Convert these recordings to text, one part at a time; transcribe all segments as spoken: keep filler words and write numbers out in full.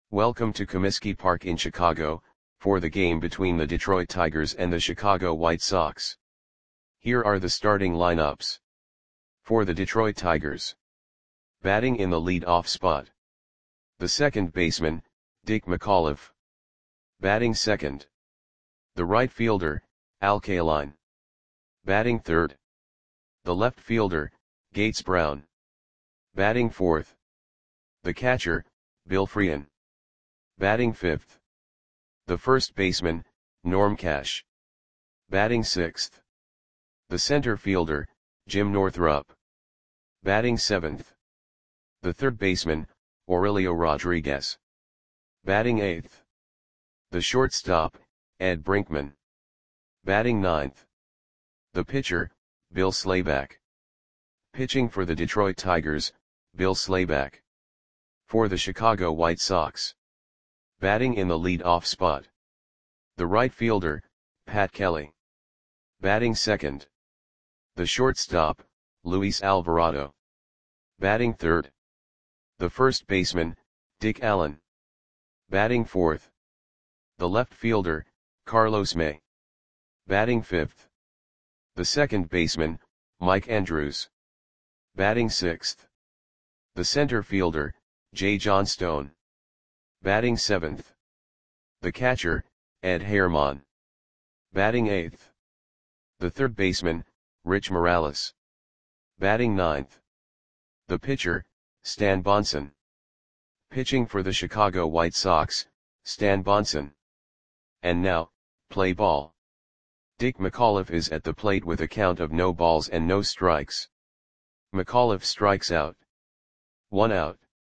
Welcome to Comiskey Park in Chicago, for the game between the Detroit Tigers and the Chicago White Sox. Here are the starting lineups. For the Detroit Tigers. Batting in the lead-off spot. The second baseman, Dick McAuliffe. Batting second. The right fielder, Al Kaline. Batting third. The left fielder, Gates Brown. Batting fourth. The catcher, Bill Freehan. Batting fifth. The first baseman, Norm Cash. Batting sixth. The center fielder, Jim Northrup. Batting seventh. The third baseman, Aurelio Rodriguez. Batting eighth. The shortstop, Ed Brinkman. Batting ninth. The pitcher, Bill Slayback. Pitching for the Detroit Tigers, Bill Slayback. For the Chicago White Sox. Batting in the lead-off spot. The right fielder, Pat Kelly. Batting second. The shortstop, Luis Alvarado. Batting third. The first baseman, Dick Allen. Batting fourth. The left fielder, Carlos May. Batting fifth. The second baseman, Mike Andrews. Batting sixth. The center fielder, Jay Johnstone. Batting seventh. The catcher, Ed Herman. Batting eighth. The third baseman, Rich Morales. Batting ninth. The pitcher, Stan Bonson. Pitching for the Chicago White Sox, Stan Bonson. And now, play ball. Dick McAuliffe is at the plate with a count of no balls and no strikes. McAuliffe strikes out. One out.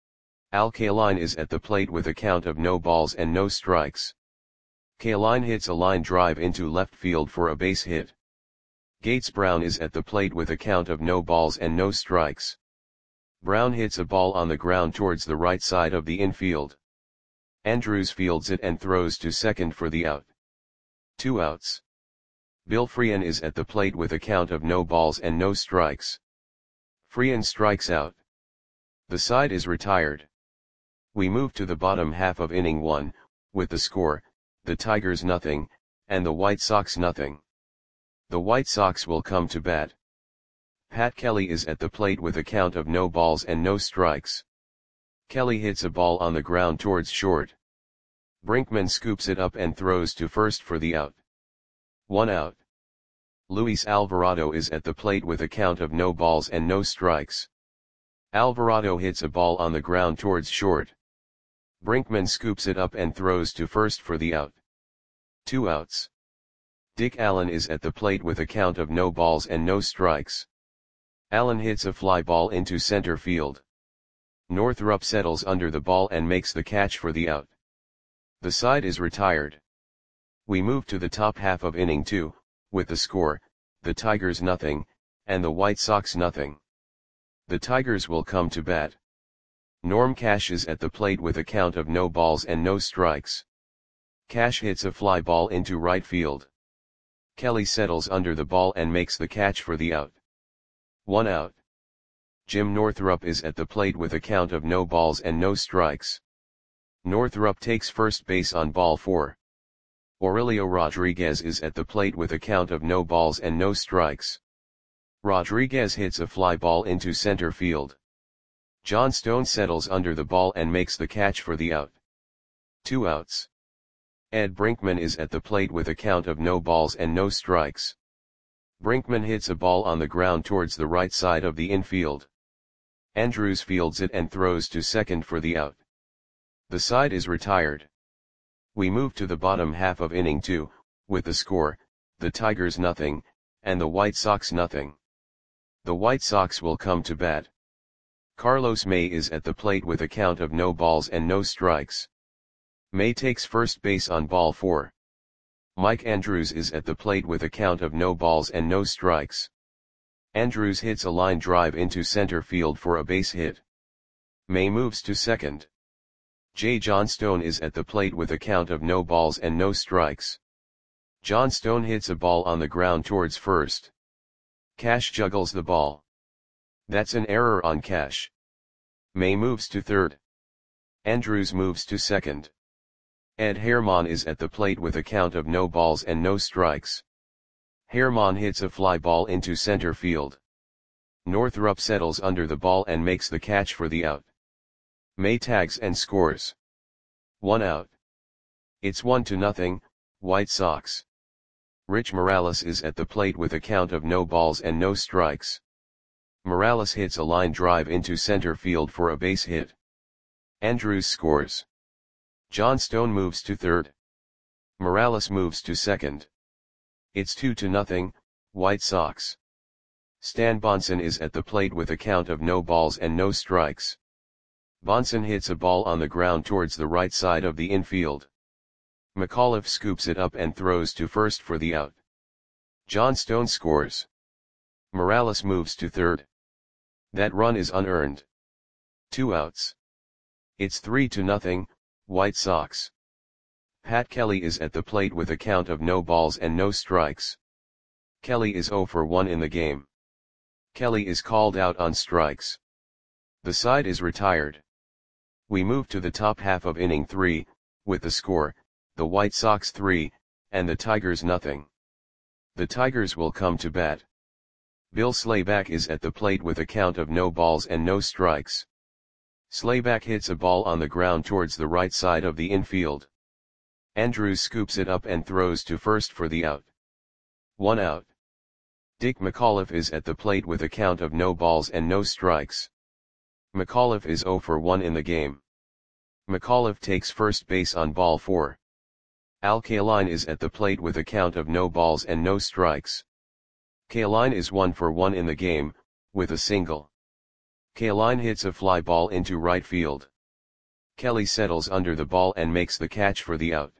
Al Kaline is at the plate with a count of no balls and no strikes. Kaline hits a line drive into left field for a base hit. Gates Brown is at the plate with a count of no balls and no strikes. Brown hits a ball on the ground towards the right side of the infield. Andrews fields it and throws to second for the out. Two outs. Bill Freehan is at the plate with a count of no balls and no strikes. Freehan strikes out. The side is retired. We move to the bottom half of inning one, with the score, the Tigers nothing, and the White Sox nothing. The White Sox will come to bat. Pat Kelly is at the plate with a count of no balls and no strikes. Kelly hits a ball on the ground towards short. Brinkman scoops it up and throws to first for the out. One out. Luis Alvarado is at the plate with a count of no balls and no strikes. Alvarado hits a ball on the ground towards short. Brinkman scoops it up and throws to first for the out. Two outs. Dick Allen is at the plate with a count of no balls and no strikes. Allen hits a fly ball into center field. Northrup settles under the ball and makes the catch for the out. The side is retired. We move to the top half of inning two, with the score, the Tigers nothing, and the White Sox nothing. The Tigers will come to bat. Norm Cash is at the plate with a count of no balls and no strikes. Cash hits a fly ball into right field. Kelly settles under the ball and makes the catch for the out. One out. Jim Northrup is at the plate with a count of no balls and no strikes. Northrup takes first base on ball four. Aurelio Rodriguez is at the plate with a count of no balls and no strikes. Rodriguez hits a fly ball into center field. Johnstone settles under the ball and makes the catch for the out. Two outs. Ed Brinkman is at the plate with a count of no balls and no strikes. Brinkman hits a ball on the ground towards the right side of the infield. Andrews fields it and throws to second for the out. The side is retired. We move to the bottom half of inning two, with the score, the Tigers nothing, and the White Sox nothing. The White Sox will come to bat. Carlos May is at the plate with a count of no balls and no strikes. May takes first base on ball four. Mike Andrews is at the plate with a count of no balls and no strikes. Andrews hits a line drive into center field for a base hit. May moves to second. Jay Johnstone is at the plate with a count of no balls and no strikes. Johnstone hits a ball on the ground towards first. Cash juggles the ball. That's an error on Cash. May moves to third. Andrews moves to second. Ed Herman is at the plate with a count of no balls and no strikes. Herman hits a fly ball into center field. Northrup settles under the ball and makes the catch for the out. May tags and scores. One out. It's one to nothing, White Sox. Rich Morales is at the plate with a count of no balls and no strikes. Morales hits a line drive into center field for a base hit. Andrews scores. John Stone moves to third. Morales moves to second. It's two to nothing, White Sox. Stan Bonson is at the plate with a count of no balls and no strikes. Bonson hits a ball on the ground towards the right side of the infield. McAuliffe scoops it up and throws to first for the out. John Stone scores. Morales moves to third. That run is unearned. Two outs. It's three to nothing, White Sox. Pat Kelly is at the plate with a count of no balls and no strikes. Kelly is oh for one in the game. Kelly is called out on strikes. The side is retired. We move to the top half of inning three, with the score, the White Sox three, and the Tigers nothing. The Tigers will come to bat. Bill Slayback is at the plate with a count of no balls and no strikes. Slayback hits a ball on the ground towards the right side of the infield. Andrews scoops it up and throws to first for the out. One out. Dick McAuliffe is at the plate with a count of no balls and no strikes. McAuliffe is oh for one in the game. McAuliffe takes first base on ball four. Al Kaline is at the plate with a count of no balls and no strikes. Kaline is one for one in the game, with a single. Kaline hits a fly ball into right field. Kelly settles under the ball and makes the catch for the out.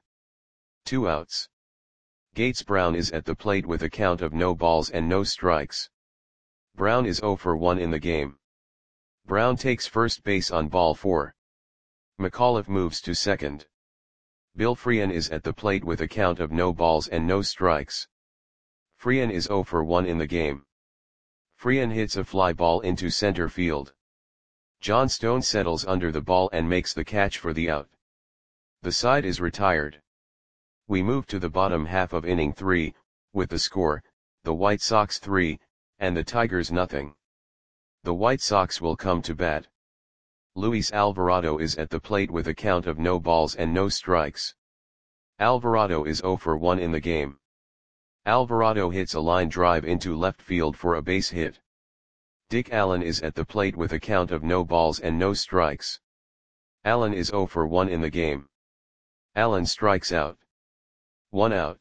Two outs. Gates Brown is at the plate with a count of no balls and no strikes. Brown is oh for one in the game. Brown takes first base on ball four. McAuliffe moves to second. Bill Freehan is at the plate with a count of no balls and no strikes. Freehan is oh for one in the game. Freehan hits a fly ball into center field. John Stone settles under the ball and makes the catch for the out. The side is retired. We move to the bottom half of inning three, with the score, the White Sox three, and the Tigers nothing. The White Sox will come to bat. Luis Alvarado is at the plate with a count of no balls and no strikes. Alvarado is oh for one in the game. Alvarado hits a line drive into left field for a base hit. Dick Allen is at the plate with a count of no balls and no strikes. Allen is oh for one in the game. Allen strikes out. One out.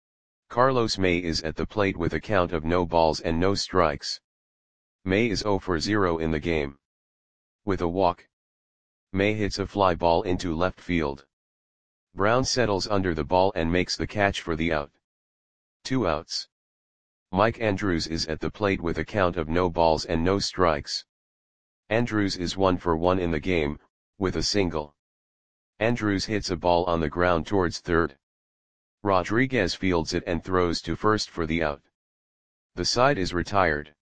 Carlos May is at the plate with a count of no balls and no strikes. May is oh for zero in the game. With a walk. May hits a fly ball into left field. Brown settles under the ball and makes the catch for the out. Two outs. Mike Andrews is at the plate with a count of no balls and no strikes. Andrews is one for one in the game, with a single. Andrews hits a ball on the ground towards third. Rodriguez fields it and throws to first for the out. The side is retired.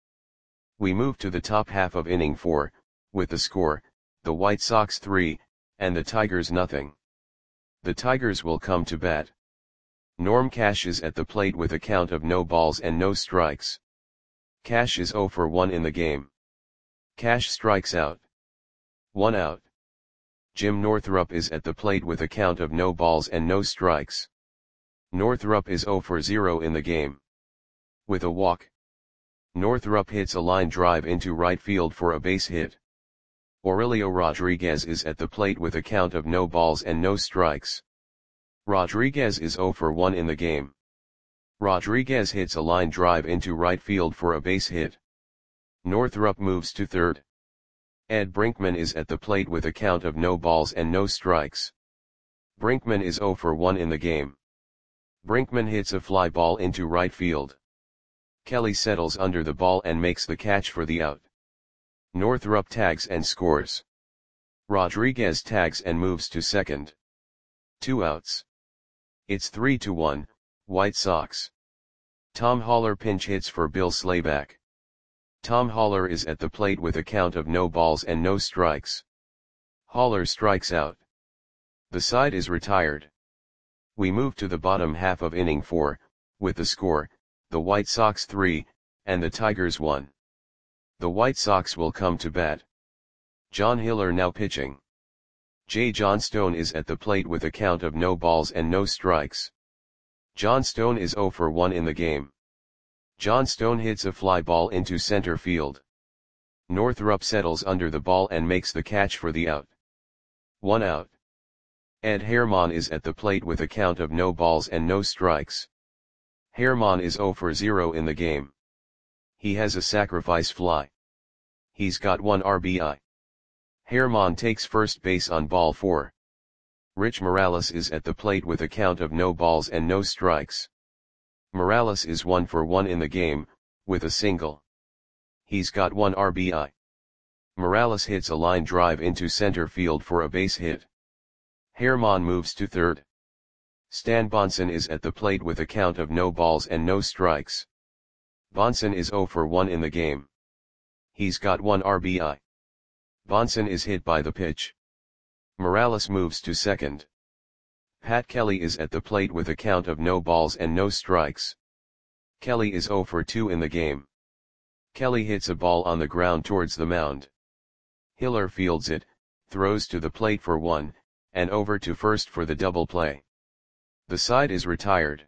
We move to the top half of inning four, with the score, the White Sox three, and the Tigers nothing. The Tigers will come to bat. Norm Cash is at the plate with a count of no balls and no strikes. Cash is oh for one in the game. Cash strikes out. One out. Jim Northrup is at the plate with a count of no balls and no strikes. Northrup is oh for zero in the game. With a walk. Northrup hits a line drive into right field for a base hit. Aurelio Rodriguez is at the plate with a count of no balls and no strikes. Rodriguez is oh for one in the game. Rodriguez hits a line drive into right field for a base hit. Northrup moves to third. Ed Brinkman is at the plate with a count of no balls and no strikes. Brinkman is oh for one in the game. Brinkman hits a fly ball into right field. Kelly settles under the ball and makes the catch for the out. Northrup tags and scores. Rodriguez tags and moves to second. Two outs. It's three to one, White Sox. Tom Haller pinch hits for Bill Slayback. Tom Haller is at the plate with a count of no balls and no strikes. Haller strikes out. The side is retired. We move to the bottom half of inning four, with the score, the White Sox three, and the Tigers one. The White Sox will come to bat. John Hiller now pitching. Jay Johnstone is at the plate with a count of no balls and no strikes. Johnstone is oh for one in the game. Johnstone hits a fly ball into center field. Northrup settles under the ball and makes the catch for the out. One out. Ed Herman is at the plate with a count of no balls and no strikes. Herman is oh for zero in the game. He has a sacrifice fly. He's got one R B I. Herman takes first base on ball four. Rich Morales is at the plate with a count of no balls and no strikes. Morales is one for one in the game, with a single. He's got one R B I. Morales hits a line drive into center field for a base hit. Herman moves to third. Stan Bonson is at the plate with a count of no balls and no strikes. Bonson is oh for one in the game. He's got one R B I. Bonson is hit by the pitch. Morales moves to second. Pat Kelly is at the plate with a count of no balls and no strikes. Kelly is oh for two in the game. Kelly hits a ball on the ground towards the mound. Hiller fields it, throws to the plate for one, and over to first for the double play. The side is retired.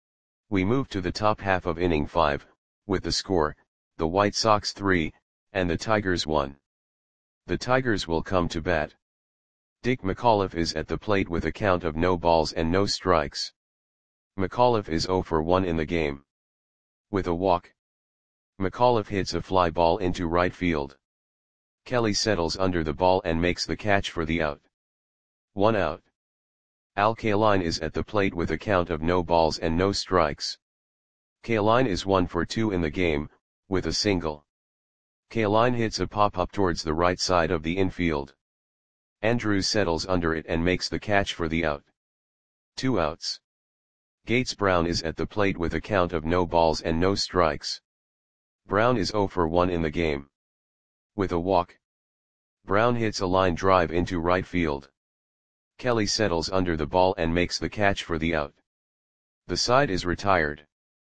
We move to the top half of inning five, with the score, the White Sox three, and the Tigers one. The Tigers will come to bat. Dick McAuliffe is at the plate with a count of no balls and no strikes. McAuliffe is oh for one in the game. With a walk. McAuliffe hits a fly ball into right field. Kelly settles under the ball and makes the catch for the out. One out. Al Kaline is at the plate with a count of no balls and no strikes. Kaline is one for two in the game, with a single. Kaline hits a pop-up towards the right side of the infield. Andrews settles under it and makes the catch for the out. Two outs. Gates Brown is at the plate with a count of no balls and no strikes. Brown is oh for one in the game. With a walk. Brown hits a line drive into right field. Kelly settles under the ball and makes the catch for the out. The side is retired.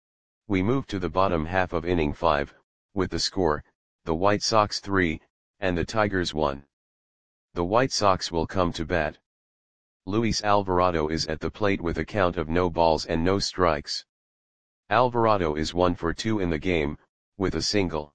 We move to the bottom half of inning five, with the score, the White Sox three, and the Tigers one. The White Sox will come to bat. Luis Alvarado is at the plate with a count of no balls and no strikes. Alvarado is one for two in the game, with a single.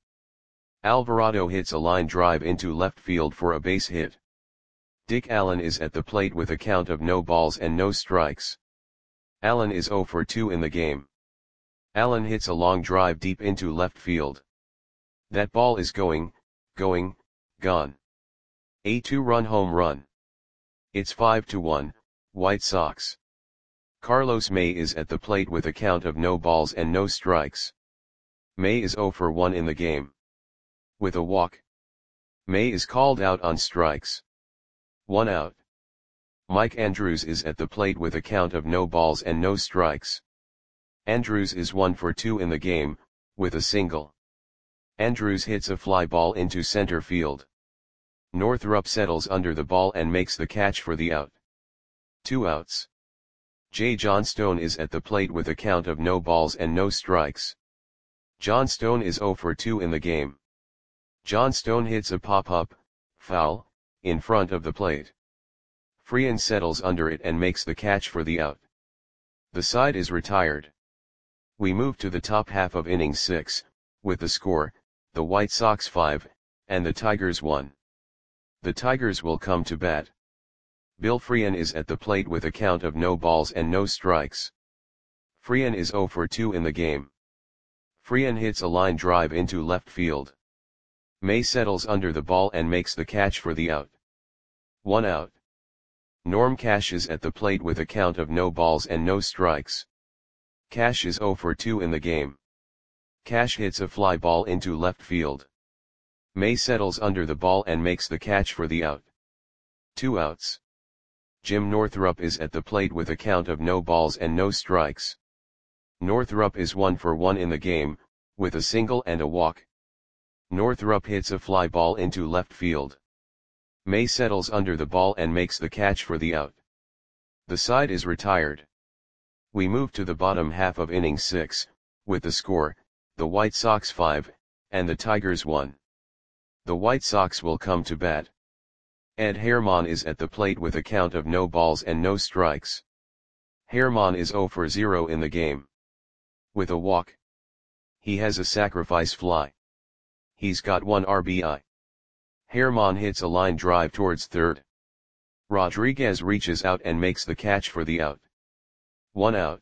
Alvarado hits a line drive into left field for a base hit. Dick Allen is at the plate with a count of no balls and no strikes. Allen is oh for two in the game. Allen hits a long drive deep into left field. That ball is going, going, gone. A two-run home run. It's five to one, White Sox. Carlos May is at the plate with a count of no balls and no strikes. May is oh for one in the game. With a walk. May is called out on strikes. One out. Mike Andrews is at the plate with a count of no balls and no strikes. Andrews is one for two in the game, with a single. Andrews hits a fly ball into center field. Northrup settles under the ball and makes the catch for the out. Two outs. Jay Johnstone is at the plate with a count of no balls and no strikes. Johnstone is oh for two in the game. Johnstone hits a pop-up, foul, in front of the plate. Freehan settles under it and makes the catch for the out. The side is retired. We move to the top half of inning six, with the score, the White Sox five, and the Tigers one. The Tigers will come to bat. Bill Freehan is at the plate with a count of no balls and no strikes. Freehan is oh for two in the game. Freehan hits a line drive into left field. May settles under the ball and makes the catch for the out. One out. Norm Cash is at the plate with a count of no balls and no strikes. Cash is oh for two in the game. Cash hits a fly ball into left field. May settles under the ball and makes the catch for the out. Two outs. Jim Northrup is at the plate with a count of no balls and no strikes. Northrup is one for one in the game, with a single and a walk. Northrup hits a fly ball into left field. May settles under the ball and makes the catch for the out. The side is retired. We move to the bottom half of inning six, with the score, the White Sox five, and the Tigers one. The White Sox will come to bat. Ed Herman is at the plate with a count of no balls and no strikes. Herman is zero for zero in the game. With a walk. He has a sacrifice fly. He's got one R B I. Herman hits a line drive towards third. Rodriguez reaches out and makes the catch for the out. One out.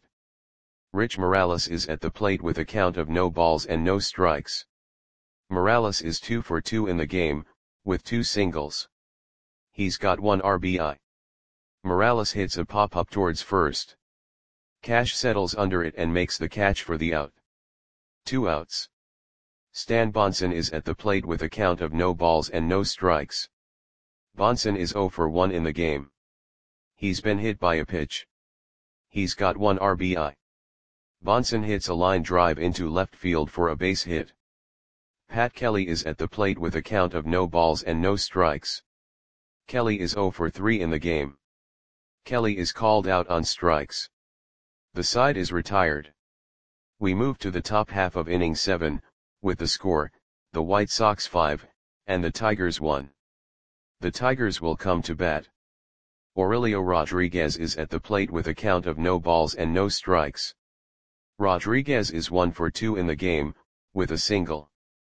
Rich Morales is at the plate with a count of no balls and no strikes. Morales is two for two in the game, with two singles. He's got one R B I. Morales hits a pop-up towards first. Cash settles under it and makes the catch for the out. Two outs. Stan Bonson is at the plate with a count of no balls and no strikes. Bonson is zero for one in the game. He's been hit by a pitch. He's got one R B I. Bonson hits a line drive into left field for a base hit. Pat Kelly is at the plate with a count of no balls and no strikes. Kelly is zero for three in the game. Kelly is called out on strikes. The side is retired. We move to the top half of inning seven, with the score, the White Sox five, and the Tigers one. The Tigers will come to bat. Aurelio Rodriguez is at the plate with a count of no balls and no strikes. Rodriguez is one for two in the game, with a single.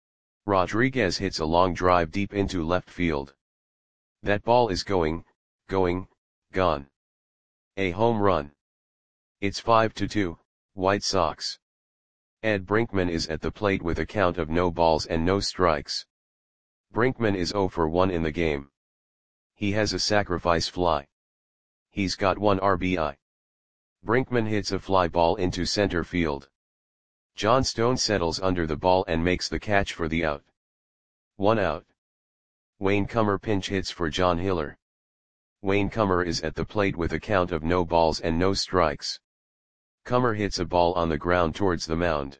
Rodriguez hits a long drive deep into left field. That ball is going, going, gone. A home run. It's five to two, White Sox. Ed Brinkman is at the plate with a count of no balls and no strikes. Brinkman is zero for one in the game. He has a sacrifice fly. He's got one R B I. Brinkman hits a fly ball into center field. John Stone settles under the ball and makes the catch for the out. One out. Wayne Comer pinch hits for John Hiller. Wayne Comer is at the plate with a count of no balls and no strikes. Comer hits a ball on the ground towards the mound.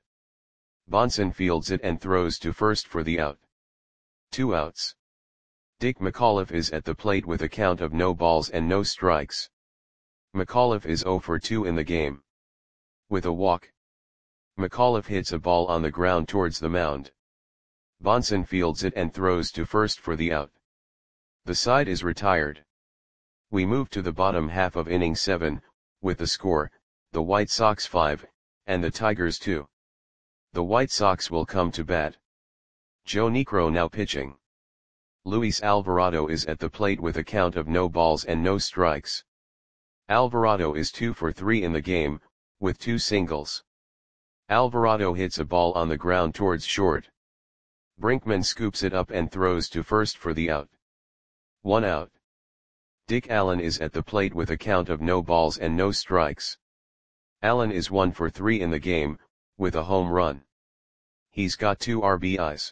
Bonson fields it and throws to first for the out. Two outs. Dick McAuliffe is at the plate with a count of no balls and no strikes. McAuliffe is zero for two in the game. With a walk. McAuliffe hits a ball on the ground towards the mound. Bonson fields it and throws to first for the out. The side is retired. We move to the bottom half of inning seven, with the score, the White Sox five, and the Tigers two. The White Sox will come to bat. Joe Niekro now pitching. Luis Alvarado is at the plate with a count of no balls and no strikes. Alvarado is two for three in the game, with two singles. Alvarado hits a ball on the ground towards short. Brinkman scoops it up and throws to first for the out. One out. Dick Allen is at the plate with a count of no balls and no strikes. Allen is one for three in the game, with a home run. He's got two R B Is.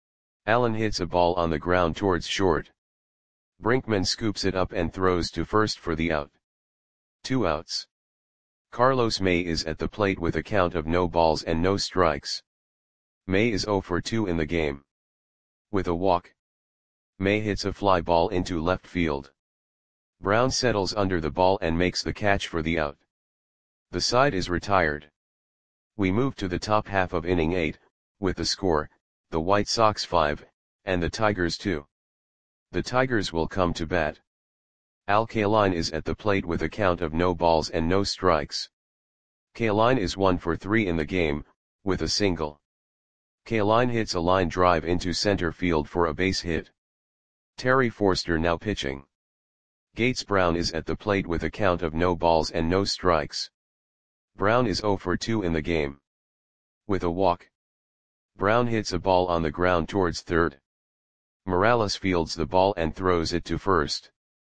Allen hits a ball on the ground towards short. Brinkman scoops it up and throws to first for the out. Two outs. Carlos May is at the plate with a count of no balls and no strikes. May is zero for two in the game. With a walk. May hits a fly ball into left field. Brown settles under the ball and makes the catch for the out. The side is retired. We move to the top half of inning eight, with the score, the White Sox five, and the Tigers two. The Tigers will come to bat. Al Kaline is at the plate with a count of no balls and no strikes. Kaline is one for three in the game, with a single. Kaline hits a line drive into center field for a base hit. Terry Forster now pitching. Gates Brown is at the plate with a count of no balls and no strikes. Brown is zero for two in the game. With a walk. Brown hits a ball on the ground towards third. Morales fields the ball and throws it to first.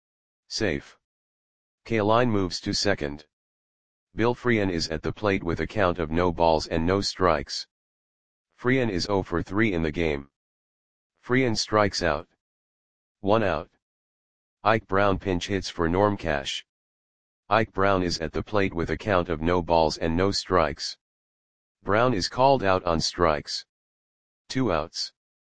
Safe. Kaline moves to second. Bill Freehan is at the plate with a count of no balls and no strikes. Freehan is zero for three in the game. Freehan strikes out. One out. Ike Brown pinch hits for Norm Cash. Ike Brown is at the plate with a count of no balls and no strikes. Brown is called out on strikes. Two outs.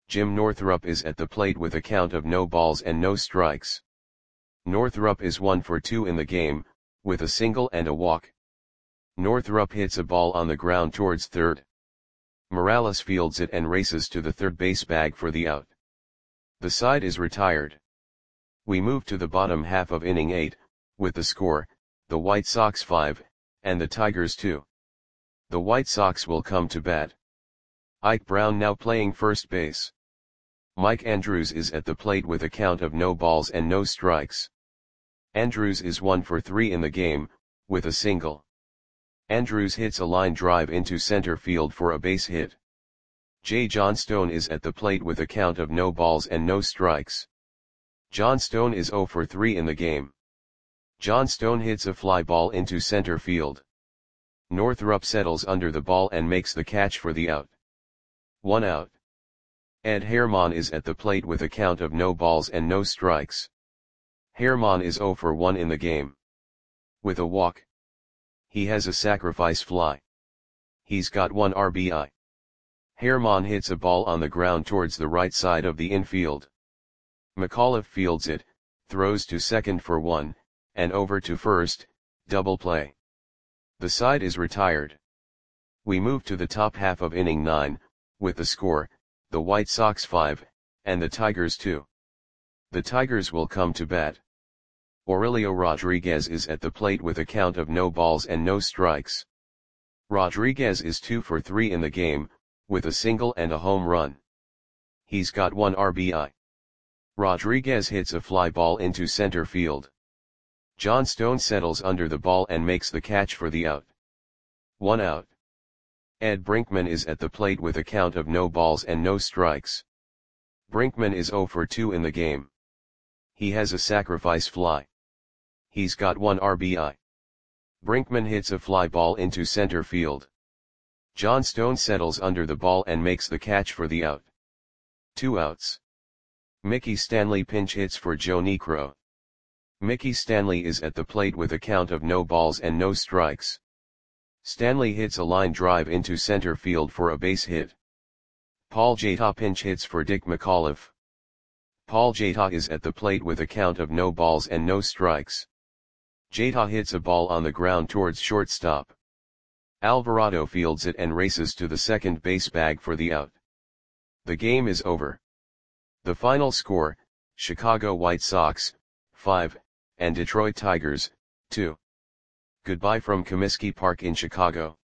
Jim Northrup is at the plate with a count of no balls and no strikes. Northrup is one for two in the game, with a single and a walk. Northrup hits a ball on the ground towards third. Morales fields it and races to the third base bag for the out. The side is retired. We move to the bottom half of inning eight, with the score, the White Sox five, and the Tigers two. The White Sox will come to bat. Ike Brown now playing first base. Mike Andrews is at the plate with a count of no balls and no strikes. Andrews is one for three in the game, with a single. Andrews hits a line drive into center field for a base hit. Jay Johnstone is at the plate with a count of no balls and no strikes. Johnstone is zero for three in the game. Johnstone hits a fly ball into center field. Northrup settles under the ball and makes the catch for the out. One out. Ed Herman is at the plate with a count of no balls and no strikes. Herman is zero for one in the game. With a walk. He has a sacrifice fly. He's got one R B I. Herman hits a ball on the ground towards the right side of the infield. McAuliffe fields it, throws to second for one, and over to first, double play. The side is retired. We move to the top half of inning nine, with the score, the White Sox five, and the Tigers two. The Tigers will come to bat. Aurelio Rodriguez is at the plate with a count of no balls and no strikes. Rodriguez is two for three in the game, with a single and a home run. He's got one R B I. Rodriguez hits a fly ball into center field. Johnstone settles under the ball and makes the catch for the out. One out. Ed Brinkman is at the plate with a count of no balls and no strikes. Brinkman is zero for two in the game. He has a sacrifice fly. He's got one R B I. Brinkman hits a fly ball into center field. Johnstone settles under the ball and makes the catch for the out. Two outs. Mickey Stanley pinch hits for Joe Niekro. Mickey Stanley is at the plate with a count of no balls and no strikes. Stanley hits a line drive into center field for a base hit. Paul Jata pinch hits for Dick McAuliffe. Paul Jata is at the plate with a count of no balls and no strikes. Jata hits a ball on the ground towards shortstop. Alvarado fields it and races to the second base bag for the out. The game is over. The final score, Chicago White Sox, five, and Detroit Tigers, two. Goodbye from Comiskey Park in Chicago.